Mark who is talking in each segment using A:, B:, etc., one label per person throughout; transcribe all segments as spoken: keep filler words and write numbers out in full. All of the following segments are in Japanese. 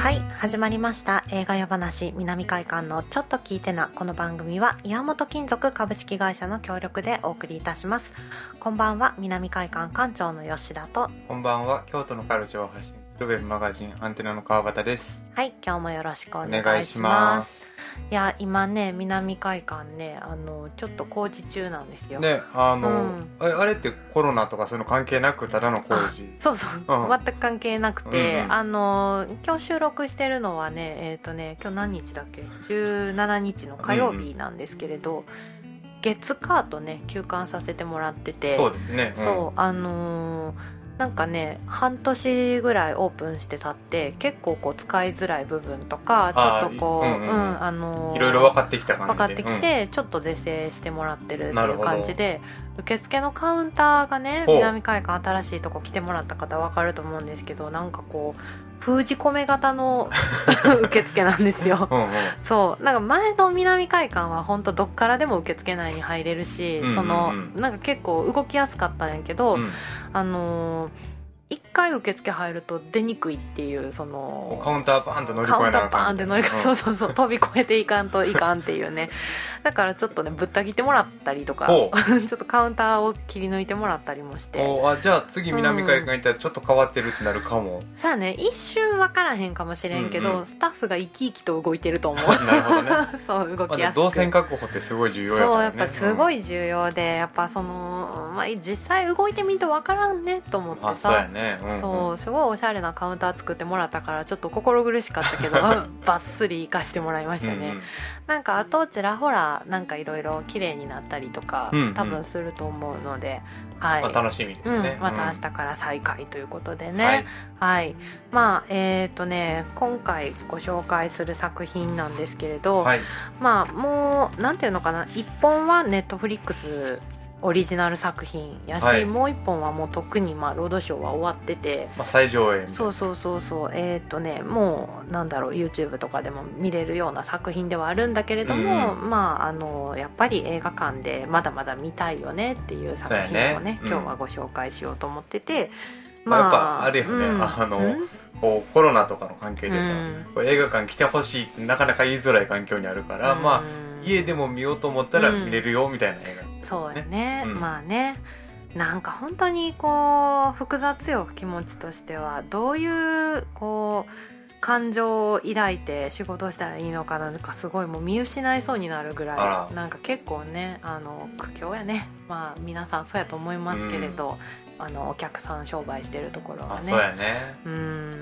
A: はい、始まりました映画夜話南海館のちょっと聞いてな。この番組は岩本金属株式会社の協力でお送りいたします。こんばんは、南海館館長の吉田と、
B: こんばんは、京都のカルチャーを発信するウェブマガジンアンテナの川端です。
A: はい、今日もよろしくお願いします。
B: お願いします。
A: いや、今ね、南海館ね、あのちょっと工事中なんですよ
B: ね、あの、うん、あれ、あれってコロナとかそういうの関係なくただの工事。
A: そうそう、うん、全く関係なくて、うんうん、あの今日収録してるのはね、えっとね、今日何日だっけ、じゅうしちにちの火曜日なんですけれど、うんうん、月火とね休館させてもらってて、
B: そうですね、
A: うん、そう、あのーなんかね、半年ぐらいオープンしてたって結構こう使いづらい部分とかちょっとこう、うんうんうん、あのー、
B: いろいろ分かってきた感じで
A: 分かってきて、うん、ちょっと是正してもらってるっていう感じで、受付のカウンターがね、南海館新しいとこ来てもらった方分かると思うんですけど、なんかこう封じ込め型の受付なんですよ。うん、うん、そうなんか前の南海館は本当どっからでも受付内に入れるし、うんうんうん、そのなんか結構動きやすかったんやけど、うん、あのー一回受付入ると出にくいっていう、その
B: カウンターバーンと乗り越えな
A: カウンターバーンって乗り越え、うん、そうそうそう、飛び越えていかんといかんっていうね。だからちょっとねぶった切ってもらったりとかちょっとカウンターを切り抜いてもらったりもして、
B: おあじゃあ次南海館行ったらちょっと変わってるってなるかも、うん、
A: そうやね、一瞬分からへんかもしれんけど、うんうん、スタッフが生き生きと動いてると思う。
B: なるほどね。
A: そう動きやすく、
B: 動線確保ってすごい重要やからね。
A: そうやっぱすごい重要で、うん、やっぱその、まあ、実際動いてみると分からんねと思ってさ、
B: あそうやね、うんうん、
A: そうすごいおしゃれなカウンター作ってもらったからちょっと心苦しかったけどバッスリ生かしてもらいましたね。うんうん、なんかあとちらほらなんかいろいろ綺麗になったりとか、うんうん、多分すると思うので、はい、
B: まあ、楽しみですね、
A: うん、また明日から再開ということでね、はい、はい、まあえっ、ー、とね今回ご紹介する作品なんですけれど、はい、まあもうなんていうのかな、一本はネットフリックスオリジナル作品やし、はい、もう一本はもう特にまあロードショーは終わってて、
B: まあ、再上映、
A: そうそうそうそう、えっ、ー、とねもうなんだろう YouTube とかでも見れるような作品ではあるんだけれども、うん、まああのやっぱり映画館でまだまだ見たいよねっていう作品をね、ね、うん、今日はご紹介しようと思ってて、
B: まあ、やっぱあれよね、うん、あの、うん、こうコロナとかの関係でさ、うん、映画館来てほしいってなかなか言いづらい環境にあるから、うん、まあ家でも見ようと思ったら見れるよみたいな映画、ね、
A: うん、そうやね、うん、まあね、なんか本当にこう複雑よ、気持ちとしては。どういうこう感情を抱いて仕事をしたらいいのかなんかすごいもう見失いそうになるぐらい、なんか結構ねあの苦境やね。まあ皆さんそうやと思いますけれど、うん、あのお客さん商売してるところはね、
B: あそうやね、
A: うん、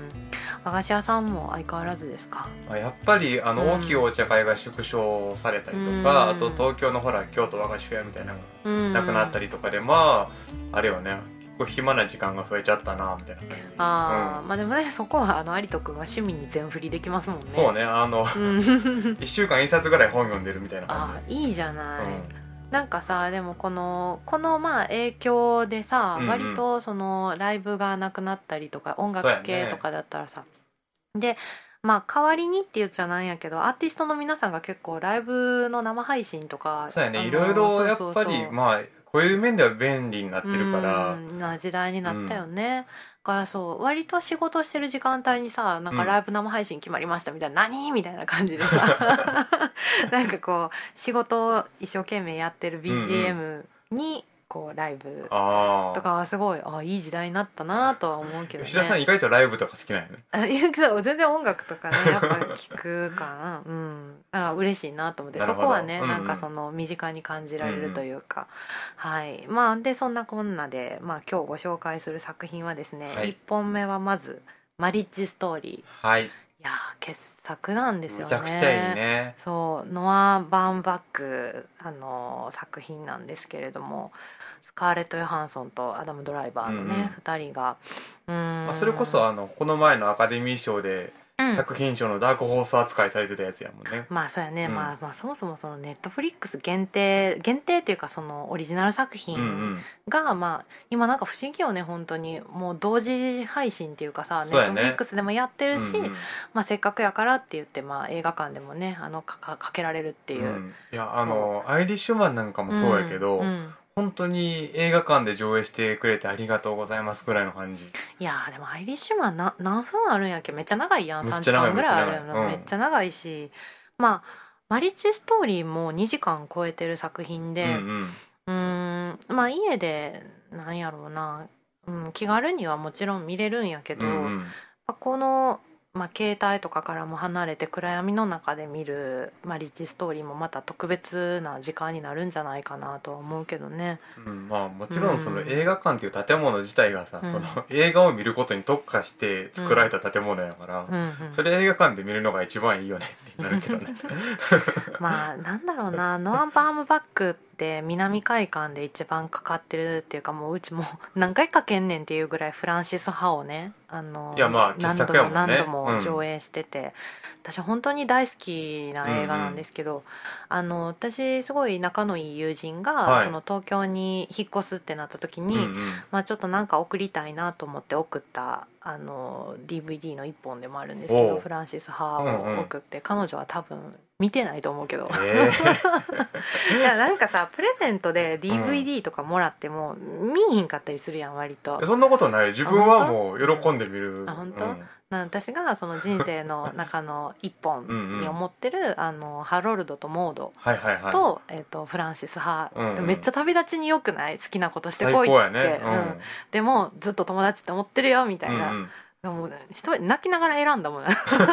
A: 和菓子屋さんも相変わらずですか？
B: やっぱりあの大きいお茶会が縮小されたりとか、うん、あと東京のほら京都和菓子フェアみたいなのがなくなったりとかで、まああれよね、結構暇な時間が増えちゃったなみたいな感じ。
A: あ、うん、まあでもねそこはあの有人君は趣味に全振りできますもんね。
B: そうね、あのいっしゅうかんいっさつぐらい本読んでるみたいな感じ。
A: あ、いいじゃない、うん、なんかさ、でもこのこのまあ影響でさ、うんうん、割とそのライブがなくなったりとか音楽系とかだったらさ、でまあ代わりにって言っちゃなんやけど、アーティストの皆さんが結構ライブの生配信とか、
B: そうやね、いろいろやっぱりまあこういう面では便利になってるから、
A: うんな時代になったよね、うん、からそう割と仕事してる時間帯にさ、なんかライブ生配信決まりましたみたいな、うん、何みたいな感じでさなんかこう仕事を一生懸命やってる ビージーエム にこうライブとかはすごい、ああいい時代になったなとは思うけどね。
B: 吉田さん意外とライブとか好きなんよね。
A: あいや全然音楽とかねやっぱ聞くからうんあ嬉しいなと思って、そこはね、うんうん、なんかその身近に感じられるというか、うんうん、はいまあでそんなこんなで、まあ、今日ご紹介する作品はですね、はい、いっぽんめはまずマリッジストーリー、
B: はい、い
A: や傑作なんですよね。
B: めちゃくちゃいいね。
A: そうノア・バーンバックあの作品なんですけれども、スカーレット・ヨハンソンとアダム・ドライバーのね、うんうん、ふたりがうーん、
B: まあ、それこそあのこの前のアカデミー賞で作品賞のダークホース扱いされてたやつやもんね、
A: うん、まあそうやね、うんまあ、まあそもそもそのネットフリックス限定限定っていうかそのオリジナル作品が、うんうん、まあ今なんか不思議よね本当に、もう同時配信っていうかさ、ネットフリックスでもやってるし、うんうんまあ、せっかくやからって言って、まあ、映画館でもねあのかかかけられるっていう、うん、
B: いやあのアイリッシュマンなんかもそうやけど、うんうん本当に映画館で上映してくれてありがとうございますぐらいの感じ。
A: いやーでもアイリッシュマンな何分あるんやっけ。めっちゃ長いやん。3
B: めっちゃ長い
A: 時間ぐらいあるやん、
B: めっちゃ長いうん
A: めっちゃ長いし、まあマリッジストーリーもにじかん超えてる作品で、
B: うんうん
A: うーんまあ家でなんやろうな、うん、気軽にはもちろん見れるんやけど、
B: うんうん
A: この、まあ、携帯とかからも離れて暗闇の中で見る、まあ、リッチストーリーもまた特別な時間になるんじゃないかなとは思うけどね。
B: うん、まあもちろんその映画館っていう建物自体がさ、
A: うん、
B: その映画を見ることに特化して作られた建物やから、
A: うんうんうん、
B: それ映画館で見るのが一番いいよねってなるけどね
A: まあなんだろうな、ノア・バームバックって南海館で一番かかってるっていうか、もううちも何回かけんねんっていうぐらいフランシス・ハをね、あの
B: いやまあ傑作やもんね、
A: 何度も何度も上映してて、うん、私本当に大好きな映画なんですけど、うんうん、あの私すごい仲のいい友人が、はい、その東京に引っ越すってなった時に、うんうん、まあ、ちょっとなんか送りたいなと思って送ったあの ディーブイディー の一本でもあるんですけど、フランシス・ハを送って、うんうん、彼女は多分見てないと思うけど、えー、いやなんかさプレゼントで ディーブイディー とかもらっても、うん、見えひんかったりするやん割と。
B: そんなことない、自分はもう喜んで見る。
A: あ本当、うん、な私がその人生の中の一本に思ってるうん、うん、あのハロルドとモードと、
B: はいはいはい、
A: えー、とフランシス派、
B: うんうん、
A: めっちゃ旅立ちによくない？好きなことしてこいっつって、ねうんうん、でもずっと友達って思ってるよみたいな、うんうん、でも一人泣きながら選んだもん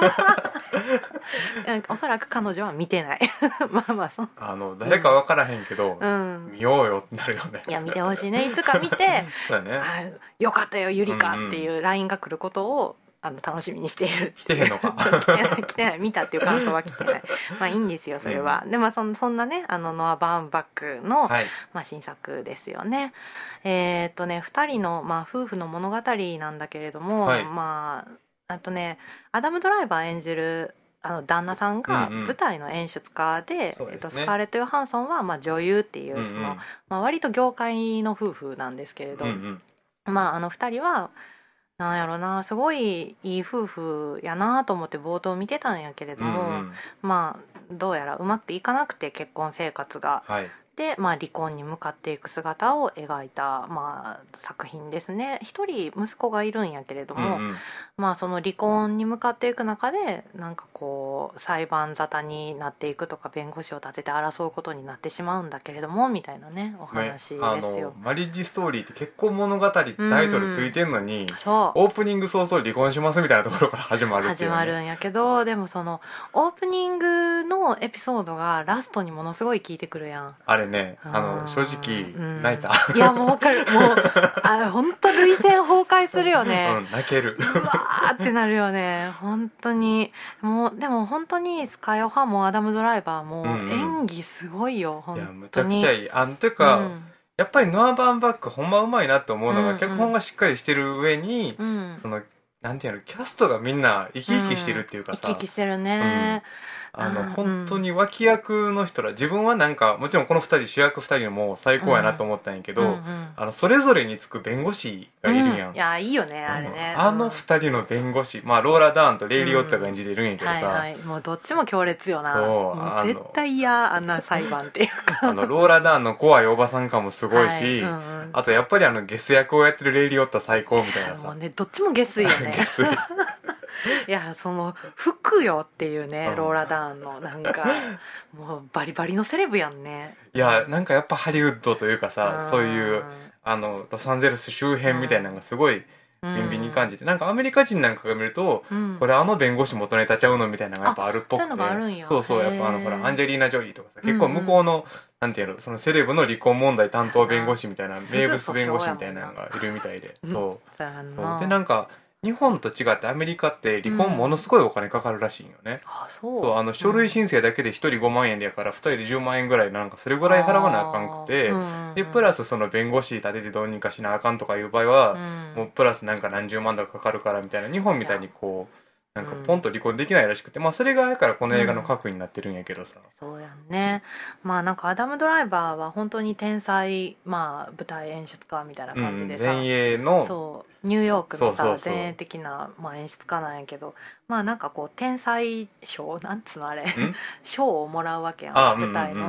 A: おそらく彼女は見てないまあまあそう
B: あの誰か分からへんけど、うん、見ようよってなるよね。
A: いや見てほしいね、いつか見て
B: そうだ、ね、
A: あよかったよゆりかっていう ライン が来ることをあの楽しみにしている。
B: 来てへんのか
A: 来てない来てない見たっていう感想は来てないまあいいんですよそれは、うん、でもそんそんなねあのノア・バーンバックの、はい、まあ、新作ですよね。えー、っとねふたりの、まあ、夫婦の物語なんだけれども、はい、まああとねアダム・ドライバー演じるあの旦那さんが舞台の演出家で、うんうん、えっと、スカーレット・ヨハンソンはまあ女優っていう、その、うんうん、まあ、割と業界の夫婦なんですけれど、うんうん、まああのふたりはなんやろな、すごいいい夫婦やなと思って冒頭見てたんやけれども、うんうん、まあどうやらうまくいかなくて結婚生活が、はい、で、まあ、離婚に向かっていく姿を描いた、まあ、作品ですね。一人息子がいるんやけれども、うんうん、まあその離婚に向かっていく中でなんかこう裁判沙汰になっていくとか弁護士を立てて争うことになってしまうんだけれどもみたいなねお話ですよ、ね、あの
B: マリッジストーリーって結婚物語タイトルついてんのに、うん、そうオープニング早々離婚しますみたいなところから始まるっていう、ね、
A: 始まるんやけど、でもそのオープニングのエピソードがラストにものすごい効いてくるやん。
B: あれね、あの正直、うん、泣いた。
A: いやもう分かる、もうあ本当涙腺崩壊するよね、
B: うん、泣ける
A: うわーってなるよね本当に。もうでも本当にスカイオハもアダム・ドライバーも演技すごいよ、うんうん、本当に。
B: いやむちゃくちゃいい。あのというか、うん、やっぱりノア・バーンバックほんまうまいなって思うのが、うんうん、脚本がしっかりしてる上に、うん、そのなんていうのキャストがみんな生き生きしてるっていうかさ、
A: うん、生き生きしてるね、
B: うん、あの本当に脇役の人ら、自分はなんかもちろんこのふたり主役ふたりも最高やなと思ったんやけど、うんうんうん、あのそれぞれにつく弁護士がいるやん、
A: うん、いやいいよねあれね、
B: あのふたりの弁護士、まあローラ・ダーンとレイリー・オッタが演じてるんやけどさ、うん
A: はいはい、もうどっちも強烈よな。そうもう絶対嫌あんな裁判っていうか
B: あのローラ・ダーンの怖いおばさん感もすごいし、はいうんうん、あとやっぱりあのゲス役をやってるレイリー・オッタ最高みたいなさ、
A: もうねどっちもゲスいよね
B: ゲスい
A: いやその服よっていうね、うん、ローラ・ダーンのなんかもうバリバリのセレブやんね。
B: いやなんかやっぱハリウッドというかさ、そういうあのロサンゼルス周辺みたいなのがすごいビンビンに感じて、なんかアメリカ人なんかが見ると、うん、これあの弁護士元ネタちゃうのみたいなのがやっぱあるっぽくて、
A: そういうのがあるんや。
B: そうそう、やっぱあのほらアンジェリーナ・ジョリーとかさ、結構向こうの、うんうん、なんていうのそのセレブの離婚問題担当弁護士みたいな、名物弁護士みたいなのがいるみたいで、そう、そうでなんか日本と違ってアメリカって離婚ものすごいお金かかるらしいんよね、
A: うん、あそう
B: そうあの書類申請だけでひとりごまんえんでやからふたりでじゅうまんえんぐらいなんかそれぐらい払わなあかんくて、うん、でプラスその弁護士立ててどうにかしなあかんとかいう場合は、うん、もうプラスなんか何十万とかかかるからみたいな、日本みたいにこうなんかポンと離婚できないらしくて、まあそれがだからこの映画の核になってるんやけどさ、
A: うん、そうやんね。まあなんかアダム・ドライバーは本当に天才、まあ舞台演出家みたいな感じでさ、
B: うん、前衛の
A: そうニューヨークのさそうそうそう前衛的な、まあ、演出家なんやけど、まあなんかこう天才賞なんつうのあれ賞をもらうわけやん舞台の、うんうんうん、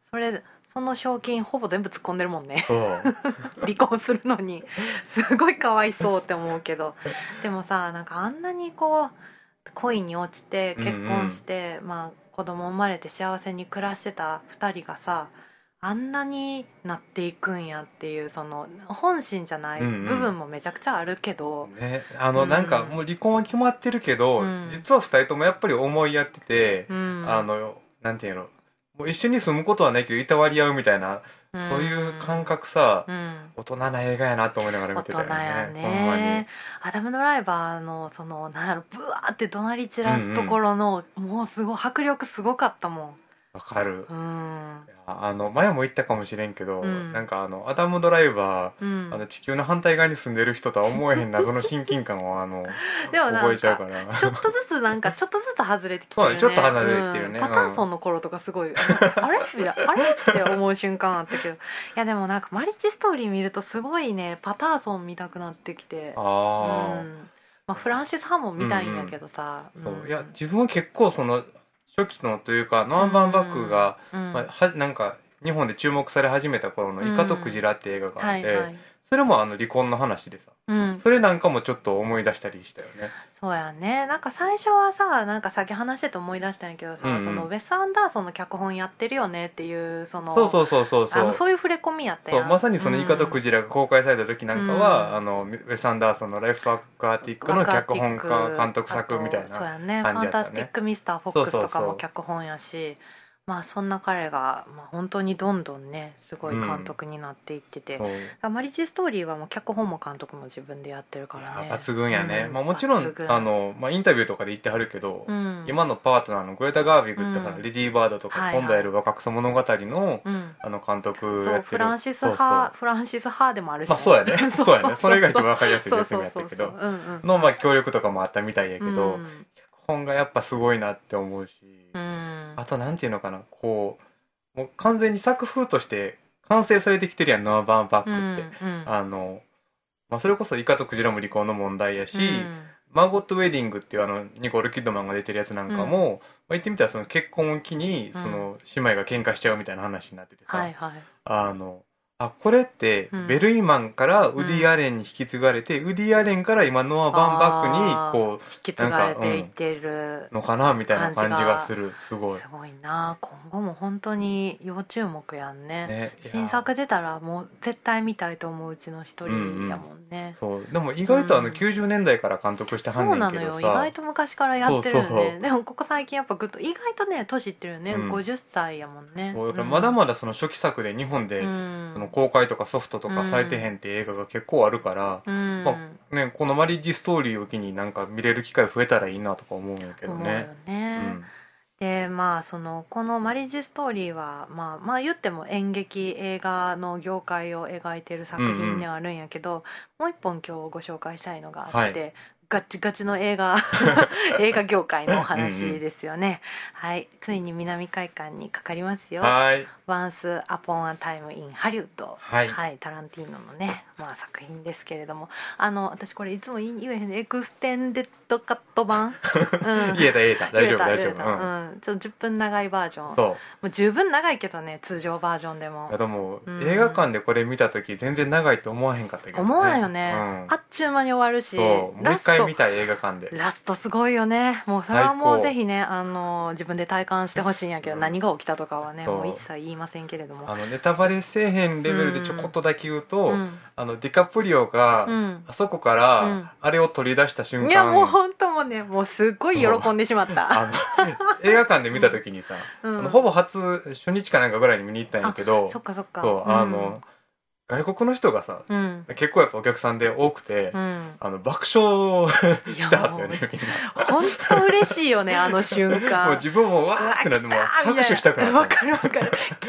A: それその賞金ほぼ全部突っ込んでるもんね
B: そう
A: 離婚するのにすごいかわいそうって思うけど、でもさ、なんかあんなにこう恋に落ちて結婚して、うんうん、まあ子供生まれて幸せに暮らしてたふたりがさ、あんなになっていくんやっていう、その本心じゃない部分もめちゃくちゃあるけど、
B: うんうんね、あの、うん、なんかもう離婚は決まってるけど、うん、実はふたりともやっぱり思いやってて、うん、あのなんていうの、もう一緒に住むことはないけどいたわり合うみたいな、うん、そういう感覚さ、うん、大人な映画やなと思いながら見てたよね。
A: 大人やね、ほんまに。アダム・ドライバーのそのなんやろ、ブワーって怒鳴り散らすところの、うんうん、もうすごい迫力すごかったもん。
B: わかる、
A: うん、
B: あの前も言ったかもしれんけど、うん、なんかあのアダム・ドライバー、うん、あの地球の反対側に住んでる人とは思えへん謎の親近感をあの
A: でも
B: 覚えちゃうから
A: ちょっとずつなんかちょっとずつ外れてきてるね。
B: そうね、ちょっと離れてきてるね、
A: うん、パターソンの頃とかすごい、うん、あれみたいなあれって思う瞬間あったけど、いやでもなんかマリッジストーリー見るとすごいね、パターソン見たくなってきて、
B: あ、
A: うんまあ、フランシス・ハモン見たいんやけどさ、
B: うんうん、そういや自分は結構その初期のというかノア・バンバックが、うんまあ、はなんか日本で注目され始めた頃の「イカとクジラ」って映画があって、うんはいはい、それもあの離婚の話でさ、うん、それなんかもちょっと思い出したりしたよね。
A: そうやね、なんか最初はさ、なんか先話してて思い出したんやけどさ、うんうん、そのウェス・アンダーソンの脚本やってるよねっていうその
B: そうそうそうそうそう、
A: あのそういう触れ込みやったやん。
B: そうまさにその「イカとクジラ」が公開された時なんかは、うん、あのウェス・アンダーソンの「ライフ・アクアティック」の脚本家監督作みたいな感じだったね。
A: そうやね、ファンタスティック・ミスター・フォックスとかも脚本やし、そうそうそう、まあそんな彼が、まあ、本当にどんどんねすごい監督になっていってて、うん、マリッジストーリーはもう脚本も監督も自分でやってるからね。
B: 抜群やね、うんまあ、もちろんあの、まあ、インタビューとかで言ってはるけど、うん、今のパートナーのグレタ・ガービグってから、うん、レディー・バードとか、はいはい、今度やる若草物語の、うん、あの監督やってる、そう
A: フランシス・ハーフランシス・ハーでもあるし、ね、
B: まあ、そうやねそうやねそれが一番分かりやすい説明やったけどの、まあ、協力とかもあったみたいやけど、うん、脚本がやっぱすごいなって思うし、うん、あとなんていうのかな、こうもう完全に作風として完成されてきてるやん、ノア・バーンバックって、うんうん、あの、まあ、それこそイカとクジラも離婚の問題やし、うん、マーゴット・ウェディングっていうあのニコール・キッドマンが出てるやつなんかも、うんまあ、言ってみたらその結婚を機にその姉妹が喧嘩しちゃうみたいな話になっててさ、
A: はいはい、
B: あのあこれってベルイマンからウディ・アレンに引き継がれて、うん、ウディ・アレンから今ノア・バンバックにこう
A: 引き継がれていってる
B: のかなみたいな感じがする。すごい
A: すごいな。今後も本当に要注目やん ね, ね新作出たらもう絶対見たいと思ううちの一人やもんね、
B: うんうん、そうでも意外とあのきゅうじゅうねんだいから監督してはんねんけどさ、
A: そうなのよ、意外と昔からやってるよね。そうそう、でもここ最近やっぱグッと意外とね年いってるよね、うん、ごじゅっさいやもんね。
B: そうだからまだまだその初期作で日本でその公開とかソフトとかされてへんって映画が結構あるから、うんまあね、このマリッジストーリーを機になんか見れる機会増えたらいいなとか思うんやけどね。
A: 思うよね、うん、でまあそのこのマリッジストーリーは、まあ、まあ言っても演劇映画の業界を描いてる作品ではあるんやけど、うんうん、もう一本今日ご紹介したいのがあって、はい、ガチガチの映画映画業界のお話ですよね。うん、うん、はい、ついに南海館にかかりますよ。
B: はい、
A: Once Upon a Time in Hollywood、
B: はい
A: はい、タランティーノのね、まあ、作品ですけれども、あの私これいつも言えへんね、エクステンデッドカット版、うん、
B: 言えた言えた大丈夫大丈夫、
A: うんうん、ちょっとじゅっぷん長いバージョン、そうもう十分長いけどね、通常バージョンでも。
B: いやでも、うん、映画館でこれ見た時全然長いと思わへんかったけど、ね、
A: 思わんよね、うん、あっちゅう間に終わるし、
B: そうもう一回見たい映画館で
A: ラストすごいよね。もうそれはもうぜひね、あの自分で体感してほしいんやけど、うん、何が起きたとかはねもう一切言いませんけれども、
B: あのネタバレせえへんレベルでちょこっとだけ言うと、うん、あのディカプリオが、うん、あそこからあれを取り出した瞬間、
A: いやもう本当もね、もうすっごい喜んでしまった。
B: あの映画館で見た時にさ、うん、あのほぼ初初日かなんかぐらいに見に行ったんやけど、
A: そっかそっか、
B: そうあの、うん、外国の人がさ、うん、結構やっぱお客さんで多くて、うん、あの爆笑したはったよね。
A: 本当嬉しいよね、あの瞬間。
B: もう自分もわーってなってもう拍手したくなった。
A: わかるわかる。来た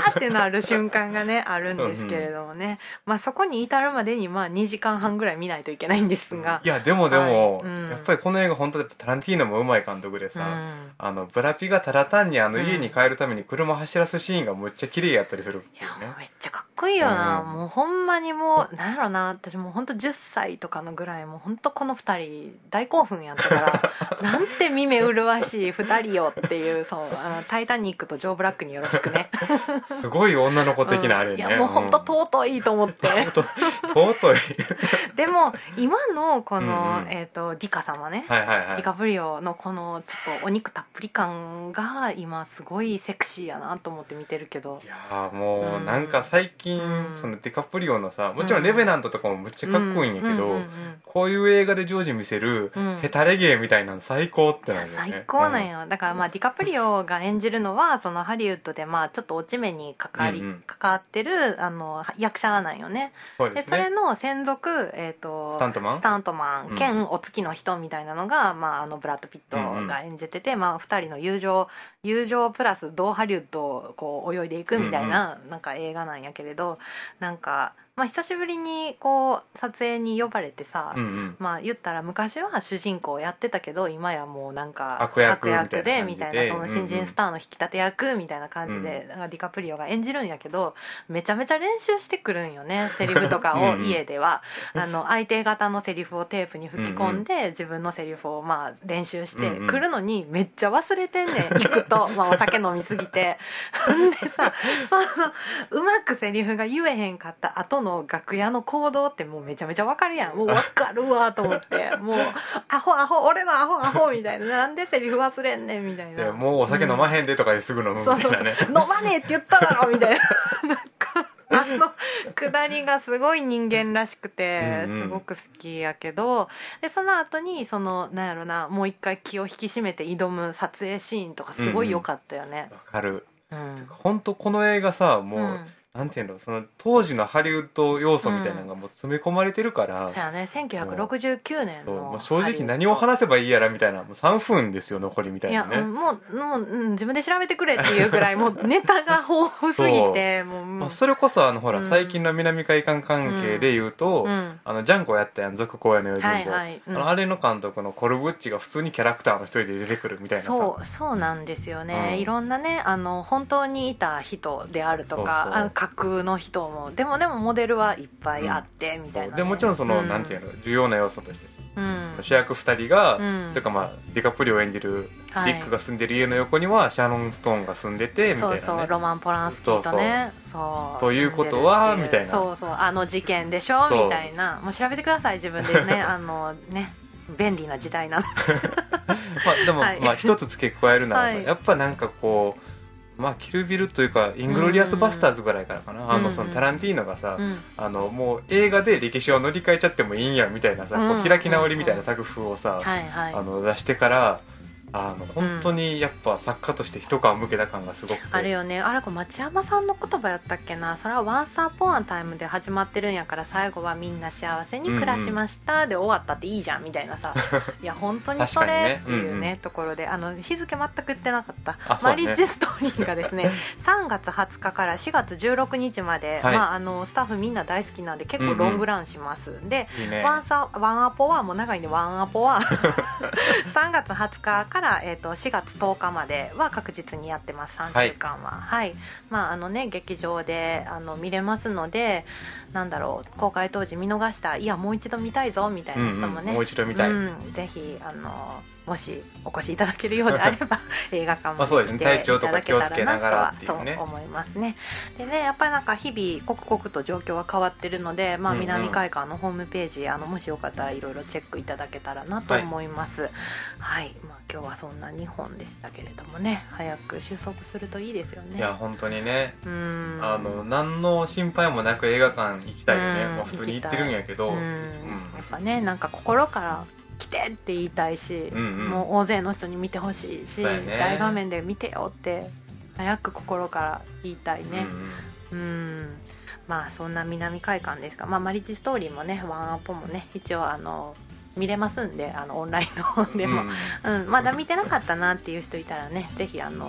A: ーってなる瞬間がねあるんですけれどもね、うんうん、まあそこに至るまでにまあにじかんはんぐらい見ないといけないんですが、
B: いやでもでも、
A: はい、うん、
B: やっぱりこの映画本当にタランティーノもうまい監督でさ、うん、あのブラピがただ単にあの家に帰るために車走らすシーンがむっちゃ綺麗やったりするっていうね。
A: いやめっちゃかっこいいよな、うん、もうほんまにもうなんやろな、私もうほんとじゅっさいとかのぐらいもうほんとこのふたり大興奮やったからなんて見目麗しいふたりよっていう、そうあのタイタニックとジョー・ブラックによろしくね
B: すごい女の子的なあれね、
A: うん、いやもうほんと尊いと思って、うん、
B: 尊い
A: でも今のこの、うんうん、えーと、ディカ様ね、
B: はいはいはい、
A: ディカプリオのこのちょっとお肉たっぷり感が今すごいセクシーやなと思って見てるけど、
B: いやもうなんか最近、うん、そのディカプリオのさ、もちろんレベナントとかもむっちゃかっこいいんやけど、こういう映画でジョージ見せる、うん、ヘタレゲーみたいなの最高ってなんだよね。
A: 最高なんよ、うん、だからまあディカプリオが演じるのはそのハリウッドでまあちょっと落ち目に関わり、うんうん、関わってるあの役者なんよね。そうですね。でそれの専属、えーと、
B: スタントマン
A: スタントマン兼お付きの人みたいなのが、うん、まあ、あのブラッド・ピットが演じてて、うんうん、まあ、ふたりの友情友情プラス同ハリウッドをこう泳いでいくみたいな、うんうん、なんか映画なんやけれど、なんかまあ、久しぶりにこう撮影に呼ばれてさ、うんうん、まあ言ったら昔は主人公やってたけど今やもうなんか
B: 悪役
A: でみたいな、その新人スターの引き立て役みたいな感じで、うんうん、ディカプリオが演じるんやけど、めちゃめちゃ練習してくるんよね、セリフとかを家ではあの相手方のセリフをテープに吹き込んで、うんうん、自分のセリフをまあ練習してくるのにめっちゃ忘れてんねん、行くと、まあ、お酒飲みすぎてでさ、そのうまくセリフが言えへんかった後の楽屋の行動ってもうめちゃめちゃわかるやん、もうわかるわと思ってもうアホアホ俺のアホアホみたいな、なんでセリフ忘れんねんみたいな、
B: もうお酒飲まへんでとかですぐ飲むみたいなね、そうそう
A: そう飲まねえって言っただろみたいななんかあの下りがすごい人間らしくてすごく好きやけど、でその後にそのなんやろな、もう一回気を引き締めて挑む撮影シーンとかすごい良かったよね。
B: わ、うん、かる、うん、本当この映画さもう、うん、なんていうの、その当時のハリウッド要素みたいなのがもう詰め込まれてるから、
A: うん、そうやね、せんきゅうひゃくろくじゅうきゅうねんの
B: もう正直何を話せばいいやらみたいな、もうさんぷんですよ残りみたいなね。
A: いやもうもう、うん、自分で調べてくれっていうぐらいもうネタが豊富すぎてもう、
B: まあ、それこそあのほら、うん、最近の南海館関係で言うと、うん、あのジャンコやったやん、続荒野の用心棒、はいはいうん、あのあれの監督のコルブッチが普通にキャラクターの一人で出てくるみたいなさ、
A: そうそうなんですよね、うん、いろんなねあの本当にいた人であるとか、そうそう、あの架空の人もでもでもモデルはいっぱいあってみたいな、ね、
B: でもちろんその、うん、なんていうの重要な要素として、うん、主役ふたりが、うん、というかまあディカプリオを演じるリックが住んでる家の横にはシャロン・ストーンが住んでてみたいな、ね、
A: そうそうロマン・ポランスキーとね、そうそうそう
B: ということはみたいな、
A: そうそうあの事件でしょみたいな、もう調べてください自分でねあのね便利な時代なの
B: まあでも、はい、まあ一つ付け加えるなら、はい、やっぱなんかこうまあ、キルビルというかイングロリアスバスターズぐらいからかな、うんうん、あのそのタランティーノがさ、うん、あのもう映画で歴史を乗り換えちゃってもいいんやみたいなさ、うん、こう開き直りみたいな作風をさ、うんはいはい、あの出してからあの本当にやっぱ作家として一皮むけた感がすごくて、
A: あるよね。あれこれ町山さんの言葉やったっけな、それはワンサーポンアタイムで始まってるんやから最後はみんな幸せに暮らしましたで終わったっていいじゃんみたいなさいや本当にそれっていうね、ところであの日付全く言ってなかった、ね、マリッジストーリーがですねさんがつはつかからしがつじゅうろくにちまで、はい、まあ、あのスタッフみんな大好きなんで結構ロングランします、うんうん、でいい、ね、ワンサワンアポはもう長いね、ワンアポはさんがつはつかから、えー、としがつとおかまでは確実にやってます、さんしゅうかんは、はい、はい、まああのね、劇場であの見れますので、なんだろう、公開当時見逃した、いやもう一度見たいぞみたいな人もね、うんうん、
B: もう一度見たい、うん、
A: ぜひあのもしお越しいただけるようであれば映画館も
B: 来ていただけたらなとはそう
A: 思いますね。でね、やっぱりなんか日々刻々と状況は変わってるので、まあ、南海館のホームページ、あのもしよかったらいろいろチェックいただけたらなと思います。はい、はい、まあ、今日はそんなにほんでしたけれどもね、早く収束するといいですよね。
B: いや本当にね、うん、あの何の心配もなく映画館行きたいよね、まあ、普通に行ってるんやけど、うんうん、
A: やっぱね、なんか心から来てって言いたいし、うんうん、もう大勢の人に見てほしいし、ね、大画面で見てよって早く心から言いたいね、うん、うん、まあそんな南海館ですが、まあ、マリッジストーリーもね、ワンアポもね、一応あの見れますんで、あのオンラインの方でも、うんうん、まだ見てなかったなっていう人いたらね、ぜひあの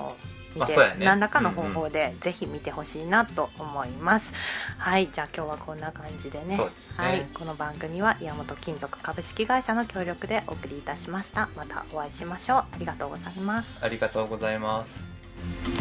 A: 見て、ね、何らかの方法でぜひ見てほしいなと思います、うんうん、はい、じゃあ今日はこんな感じで ね,
B: そうですね、
A: はい、この番組は岩本金属株式会社の協力でお送りいたしました。またお会いしましょう。ありがとうございます。
B: ありがとうございます。